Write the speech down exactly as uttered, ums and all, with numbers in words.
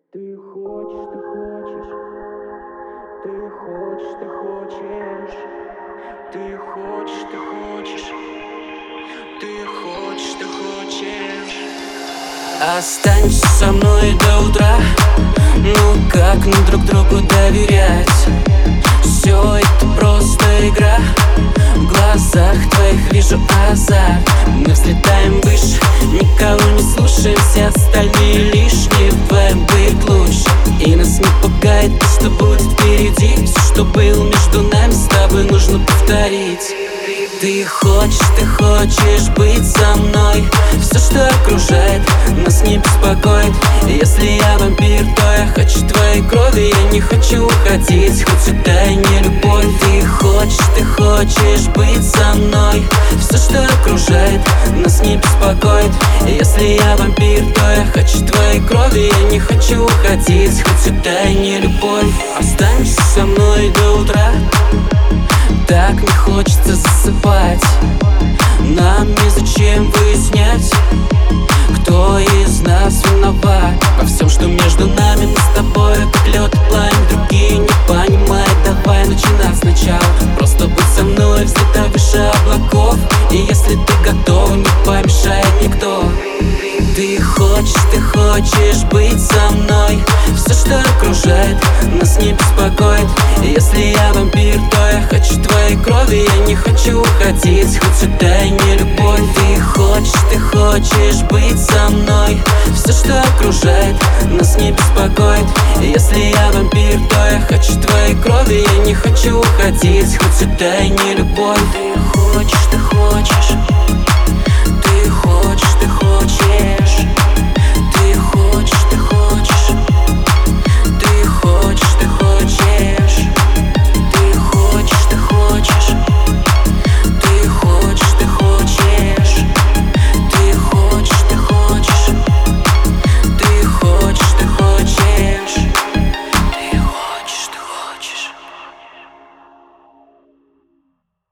Ты хочешь, ты хочешь, ты хочешь, ты хочешь, ты хочешь, ты хочешь, ты хочешь, ты хочешь. Останься со мной до утра. Ну как нам друг другу доверять? Все это просто игра. В глазах твоих вижу азарт. Мы взлетаем выше, никого не слушаем. Все остальные лишние, вдвоем быть лучше. И нас не пугает то, что будет впереди. Все, что было между нами, с тобой нужно повторить. Ты хочешь, ты хочешь быть со мной. Все, что окружает, нас не беспокоит. Если я вампир, то я хочу твоей крови. Я не хочу уходить, хоть сюда и не любовь. Ты хочешь, ты хочешь быть со мной. Все, что окружает, нас не беспокоит. Если я вампир, то я хочу твоей крови. Я не хочу уходить, хоть сюда и не любовь. Останься со мной до утра. Так не хочется засыпать. Нам незачем выяснять, кто из нас виноват во всем, что между нами. Мы с тобой как лед и пламя, другие не понимают. Давай начинать сначала. Просто будь со мной, взлетай выше облаков. И если ты готов, не помешает никто. Ты хочешь, ты хочешь быть со мной. Все, что окружает, нас не беспокоит. Если я вампир, то я хочу твоей крови. Я не хочу уходить, хоть сюда и не любовь. Ты хочешь, ты хочешь быть со мной. Все, что окружает, нас не беспокоит. Если я вампир, то я хочу твоей крови. Я не хочу уходить, хоть сюда и не любовь. Ты хочешь, ты хочешь, ты хочешь, ты хочешь.